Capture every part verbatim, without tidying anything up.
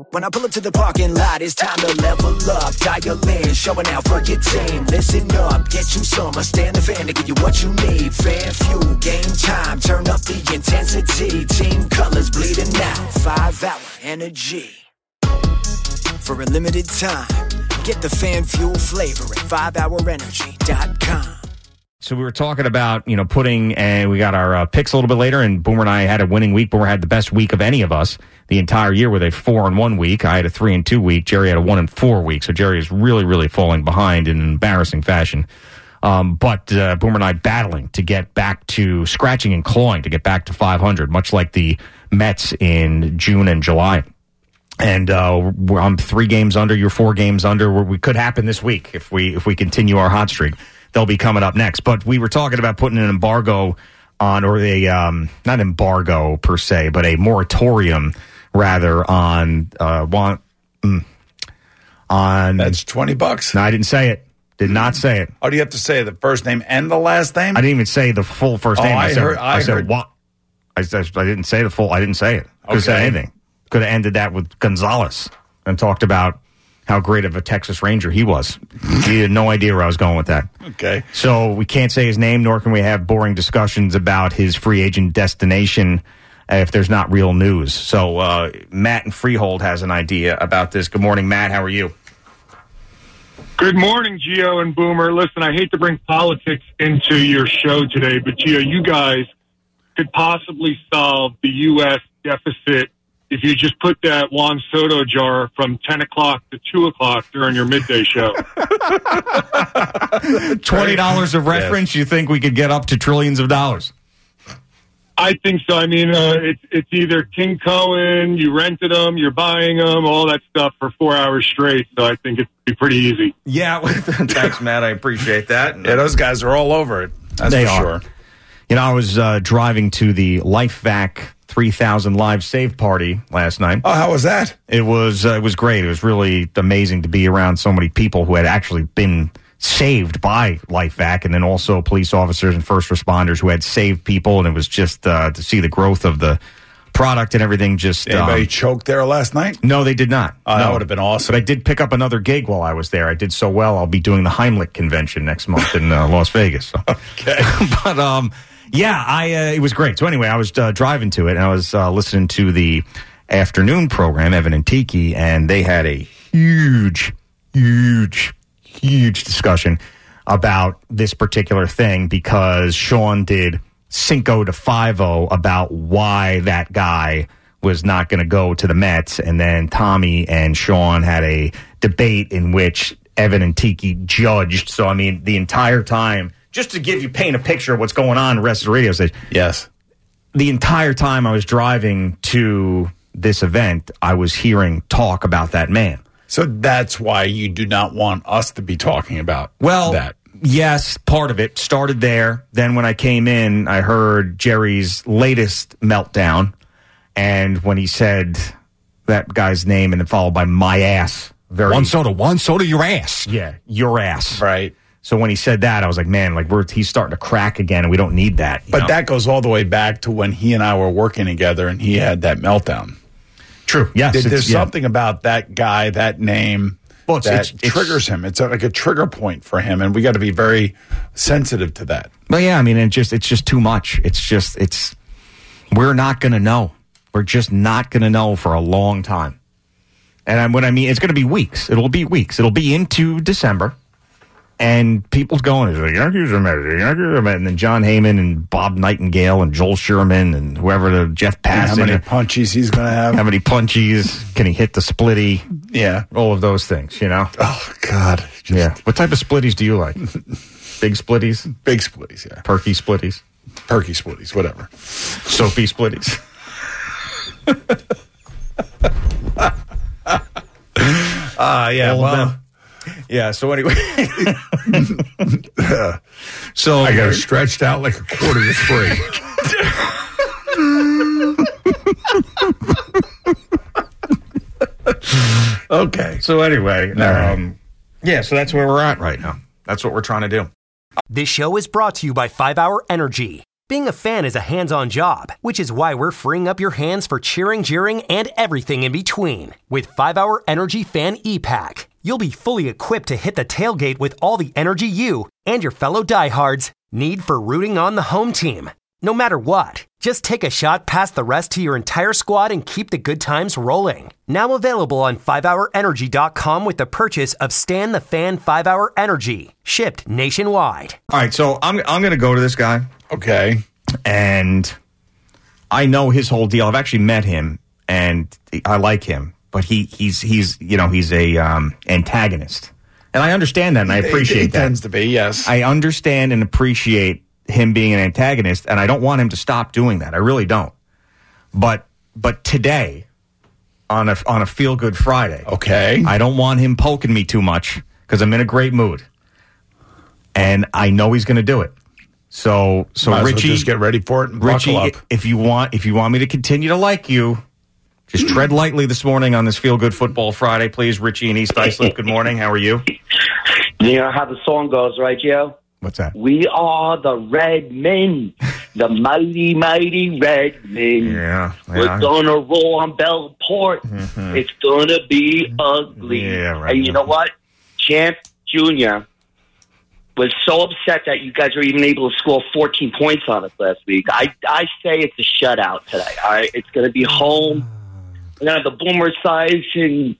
When I pull up to the parking lot, it's time to level up. Dial in, showing out for your team. Listen up, get you some. I stand the fan to give you what you need. Fan fuel, game time, turn up the intensity. Team colors bleeding out, five hour energy. For a limited time, get the fan fuel flavor at five hour energy dot com. So we were talking about, you know, putting, and we got our uh, picks a little bit later, and Boomer and I had a winning week. Boomer had the best week of any of us the entire year with a four and one week. I had a three and two week. Jerry had a one and four week. So Jerry is really, really falling behind in an embarrassing fashion. Um, but uh, Boomer and I battling to get back to scratching and clawing to get back to five hundred, much like the Mets in June and July. And uh, we're, I'm three games under. You're four games under. We could happen this week if we if we continue our hot streak. They'll be coming up next. But we were talking about putting an embargo on, or a, um, not embargo per se, but a moratorium rather on, uh, one, mm, on. That's twenty bucks. No, I didn't say it. Did not say it. Oh, do you have to say the first name and the last name? I didn't even say the full first oh, name. I, I said, heard. I, I said heard. what? I, said, I didn't say the full. I didn't say it. Could have Okay. said anything. Could have ended that with Gonzalez and talked about how great of a Texas Ranger he was. He had no idea where I was going with that. Okay. So we can't say his name, nor can we have boring discussions about his free agent destination uh, if there's not real news. So uh, Matt in Freehold has an idea about this. Good morning, Matt. How are you? Good morning, Gio and Boomer. Listen, I hate to bring politics into your show today, but Gio, you guys could possibly solve the U S deficit if you just put that Juan Soto jar from ten o'clock to two o'clock during your midday show. twenty dollars of reference, yes. You think we could get up to trillions of dollars? I think so. I mean, uh, it's it's either King Cohen, you rented them, you're buying them, all that stuff for four hours straight. So I think it'd be pretty easy. Yeah, thanks, Matt. I appreciate that. Yeah, those guys are all over it. That's they for are. sure. You know, I was uh, driving to the LifeVac three thousand Live Save Party last night. Oh, how was that? It was uh, it was great. It was really amazing to be around so many people who had actually been saved by LifeVac, and then also police officers and first responders who had saved people, and it was just uh, to see the growth of the product and everything. Just Anybody um, choked there last night? No, they did not. Oh, no. That would have been awesome. But I did pick up another gig while I was there. I did so well, I'll be doing the Heimlich convention next month in uh, Las Vegas. So. Okay. But, um... Yeah, I uh, it was great. So anyway, I was uh, driving to it, and I was uh, listening to the afternoon program, Evan and Tiki, and they had a huge, huge, huge discussion about this particular thing because Sean did Cinco de Five-O about why that guy was not going to go to the Mets, and then Tommy and Sean had a debate in which Evan and Tiki judged. So, I mean, the entire time... Just to give you, paint a picture of what's going on in the rest of the radio station. Yes. The entire time I was driving to this event, I was hearing talk about that man. So that's why you do not want us to be talking about well, that. Yes, part of it started there. Then when I came in, I heard Jerry's latest meltdown. And when he said that guy's name and then followed by my ass. Very, one soda, one soda, your ass. Yeah, your ass. Right. So when he said that, I was like, man, like we're he's starting to crack again, and we don't need that. But know? that goes all the way back to when he and I were working together, and he had that meltdown. True. Yes. There, there's yeah. something about that guy, that name, well, it's, that it's, it's, triggers him. It's a, like a trigger point for him, and we got to be very sensitive to that. Well, yeah, I mean, it just it's just too much. It's just it's we're not going to know. We're just not going to know for a long time. And I, what I mean, it's going to be weeks. It'll be weeks. It'll be into December. And people's going, the Yankees are mad, the Yankees are mad. And then John Heyman and Bob Nightingale and Joel Sherman and whoever, the Jeff Passan. How many punchies he's going to have? How many punchies? Can he hit the splitty? Yeah. All of those things, you know? Oh, God. Just... Yeah. What type of splitties do you like? Big splitties? Big splitties, yeah. Perky splitties? Perky splitties, whatever. Soapy splitties? Ah, uh, yeah, all well... Yeah, so anyway. so I got it stretched out like a quarter to three. Okay. So anyway, right. um, yeah, so that's where we're at right now. That's what we're trying to do. This show is brought to you by five hour Energy. Being a fan is a hands-on job, which is why we're freeing up your hands for cheering, jeering, and everything in between. With five hour Energy Fan E-Pack, you'll be fully equipped to hit the tailgate with all the energy you and your fellow diehards need for rooting on the home team. No matter what, just take a shot past the rest to your entire squad and keep the good times rolling. Now available on five hour energy dot com with the purchase of Stan the Fan five hour Energy, shipped nationwide. All right, so I'm I'm going to go to this guy. Okay. And I know his whole deal. I've actually met him, and I like him. But he he's he's you know he's a um, antagonist, and I understand that, and I appreciate he, he that. Tends to be, yes. I understand and appreciate him being an antagonist, and I don't want him to stop doing that. I really don't. But but today, on a on a Feel Good Friday, okay, I don't want him poking me too much because I'm in a great mood, and I know he's going to do it. So, so Might as well Richie, just get ready for it and Richie, buckle up. if you want, if you want me to continue to like you, just tread lightly this morning on this Feel Good Football Friday, please. Richie and East Islip, good morning. How are you? You know how the song goes, right, Joe? What's that? We are the Red Men, the mighty, mighty Red Men. Yeah, We're yeah. gonna roll on Bellport. Mhm. It's gonna be ugly. Yeah, right. And you know what? Champ Junior was so upset that you guys were even able to score fourteen points on us last week. I I say it's a shutout today. All right, it's going to be home. We're going to have the Boomer size and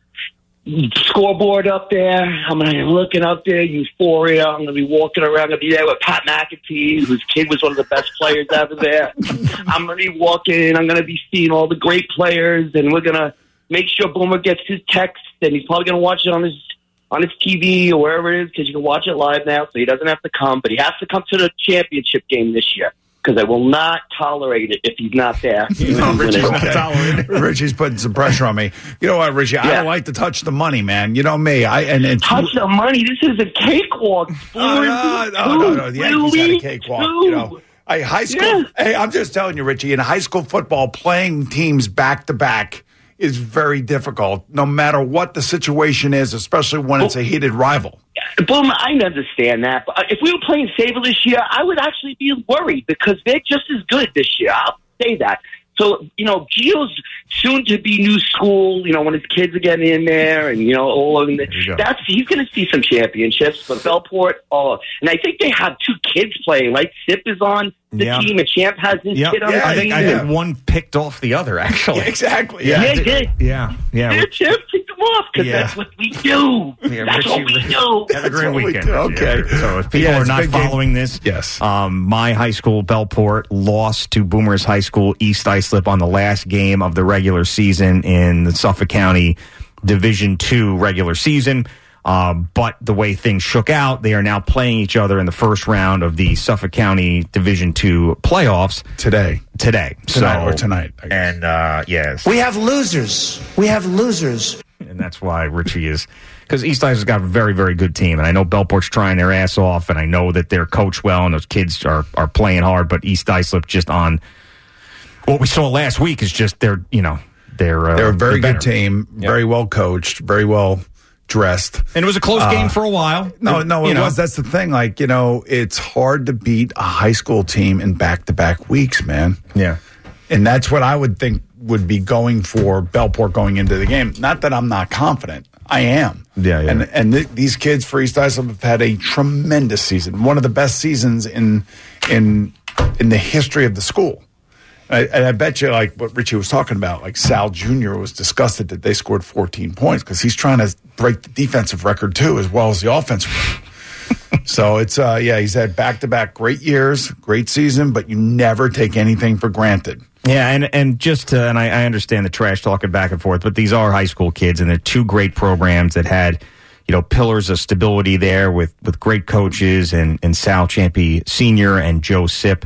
scoreboard up there. I'm going to be looking up there, euphoria. I'm going to be walking around. I'm going to be there with Pat McAtee, whose kid was one of the best players ever there. I'm going to be walking. I'm going to be seeing all the great players, and we're going to make sure Boomer gets his text, and he's probably going to watch it on his on his T V or wherever it is, because you can watch it live now, so he doesn't have to come. But he has to come to the championship game this year, because I will not tolerate it if he's not there. No, Richie's, okay. Richie's putting some pressure on me. You know what, Richie? I Yeah. don't like to touch the money, man. You know me. I and it's, Touch the money. This is a cakewalk. Oh, no, no, no, no. The Yankees had a cakewalk. You know, I, high school. Yeah. Hey, I'm just telling you, Richie. In high school football, playing teams back to back is very difficult, no matter what the situation is, especially when it's a heated rival. Boom, I understand that. But if we were playing Sabre this year, I would actually be worried because they're just as good this year. I'll say that. So, you know, Gio's soon to be new school, you know, when his kids are getting in there and, you know, all of them. That's, he's going to see some championships. But Bellport, oh, and I think they have two kids playing, right? Sip is on the Yeah. team and Champ has his Yeah, kid on yeah, the I team. think I think one picked off the other, actually. Yeah, exactly. Yeah, Yeah. yeah, yeah. Yeah, yeah. Yeah, Champ kicked them off because Yeah. that's what we do. Yeah, that's Richie, what we Richie. do. Have a great what we weekend. do. Richie. Okay. So if people Yeah, are it's a not big game. following this, Yes. um, my high school, Bellport, lost to Boomers High School, East Islip, on the last game of the regular season in the Suffolk County Division Two regular season. Um, but the way things shook out, they are now playing each other in the first round of the Suffolk County Division Two playoffs Today. today. Tonight so, or tonight, I guess. And, uh, yes. We have losers. We have losers. And that's why Richie is, because East Islip's got a very, very good team. And I know Bellport's trying their ass off, and I know that they're coached well, and those kids are, are playing hard. But East Islip, just on what we saw last week, is just they're, you know, they're uh, They're a very they're good better. team, Yep. very well coached, very well dressed. And it was a close Uh, game for a while. No, no, You it know. was. That's the thing. Like, you know, it's hard to beat a high school team in back-to-back weeks, man. Yeah. And that's what I would think would be going for Bellport going into the game. Not that I'm not confident. I am. Yeah, yeah. And and th- these kids for East Islip have had a tremendous season. One of the best seasons in in in the history of the school. And I, and I bet you, like what Richie was talking about, like Sal Junior was disgusted that they scored fourteen points because he's trying to break the defensive record too, as well as the offensive record. So it's, uh, yeah, he's had back-to-back great years, great season, but you never take anything for granted. Yeah, and and just to, and I, I understand the trash talking back and forth, but these are high school kids, and they're two great programs that had, you know, pillars of stability there with, with great coaches and, and Sal Champy Senior and Joe Sip.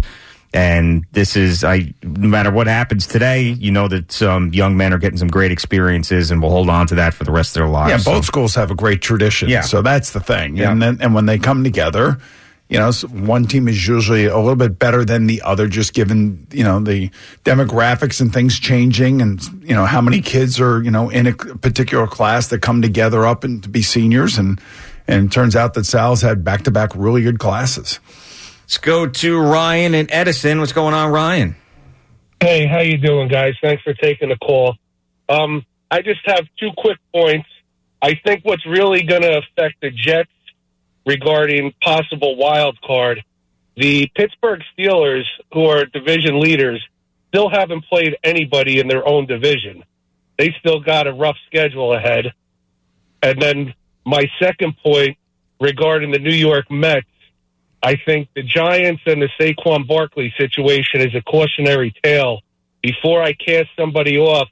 And this is, I no matter what happens today, you know that some young men are getting some great experiences, and will hold on to that for the rest of their lives. Yeah, both So- schools have a great tradition. Yeah. So that's the thing. Yeah. And then, and when they come together, you know, so one team is usually a little bit better than the other, just given, you know, the demographics and things changing, and, you know, how many kids are, you know, in a particular class that come together up and to be seniors. And, and it turns out that Sal's had back to back really good classes. Let's go to Ryan and Edison. What's going on, Ryan? Hey, how you doing, guys? Thanks for taking the call. Um, I just have two quick points. I think what's really going to affect the Jets regarding possible wild card, the Pittsburgh Steelers, who are division leaders, still haven't played anybody in their own division. They still got a rough schedule ahead. And then my second point regarding the New York Mets, I think the Giants and the Saquon Barkley situation is a cautionary tale. Before I cast somebody off,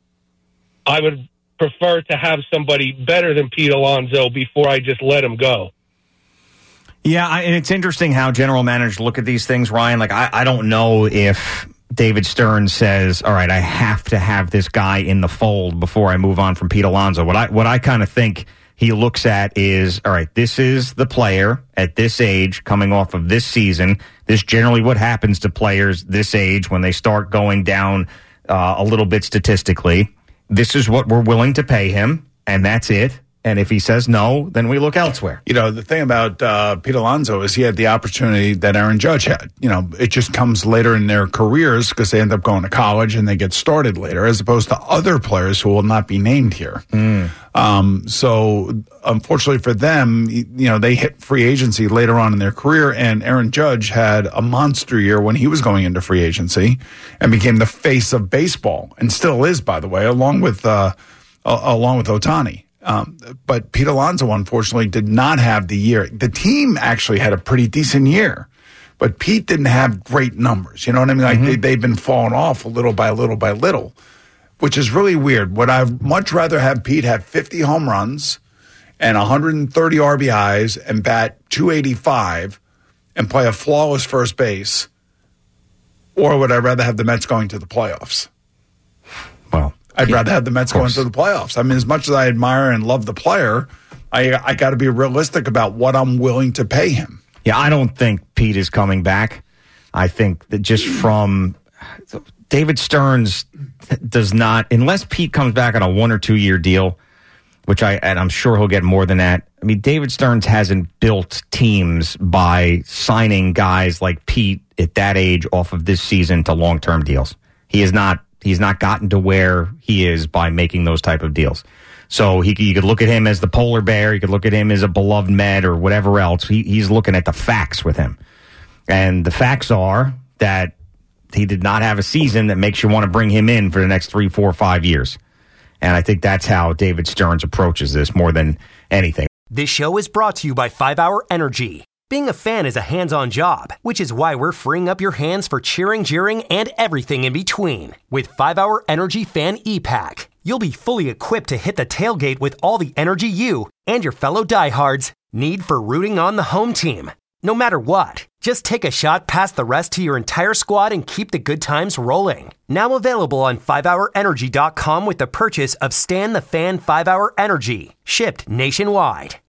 I would prefer to have somebody better than Pete Alonso before I just let him go. Yeah, I, and it's interesting how general managers look at these things, Ryan. Like, I, I don't know if David Stern says, all right, I have to have this guy in the fold before I move on from Pete Alonso. What I, what I kind of think he looks at is, all right, this is the player at this age coming off of this season. This generally what happens to players this age when they start going down uh, a little bit statistically. This is what we're willing to pay him, and that's it. And if he says no, then we look elsewhere. You know, the thing about uh, Pete Alonso is he had the opportunity that Aaron Judge had. You know, it just comes later in their careers because they end up going to college and they get started later, as opposed to other players who will not be named here. Mm. Um, so, unfortunately for them, you know, they hit free agency later on in their career, and Aaron Judge had a monster year when he was going into free agency and became the face of baseball, and still is, by the way, along with uh, along with Ohtani. Um, but Pete Alonso, unfortunately, did not have the year. The team actually had a pretty decent year, but Pete didn't have great numbers. You know what I mean? Like mm-hmm. they, they've been falling off a little by little by little, which is really weird. Would I much rather have Pete have fifty home runs and one hundred thirty R B Is and bat two eighty-five and play a flawless first base, or would I rather have the Mets going to the playoffs? Well, I'd rather have the Mets going to the playoffs. I mean, as much as I admire and love the player, I I got to be realistic about what I'm willing to pay him. Yeah, I don't think Pete is coming back. I think that just from David Stearns does not, unless Pete comes back on a one or two year deal, which I and I'm sure he'll get more than that. I mean, David Stearns hasn't built teams by signing guys like Pete at that age off of this season to long term deals. He is not. He's not gotten to where he is by making those type of deals. So he, you could look at him as the polar bear. You could look at him as a beloved Met or whatever else. He, he's looking at the facts with him. And the facts are that he did not have a season that makes you want to bring him in for the next three, four, five years. And I think that's how David Stearns approaches this more than anything. This show is brought to you by five hour Energy. Being a fan is a hands-on job, which is why we're freeing up your hands for cheering, jeering, and everything in between. With five hour Energy Fan E-Pack, you'll be fully equipped to hit the tailgate with all the energy you and your fellow diehards need for rooting on the home team. No matter what, just take a shot past the rest to your entire squad and keep the good times rolling. Now available on five hour energy dot com with the purchase of Stan the Fan five hour Energy, shipped nationwide.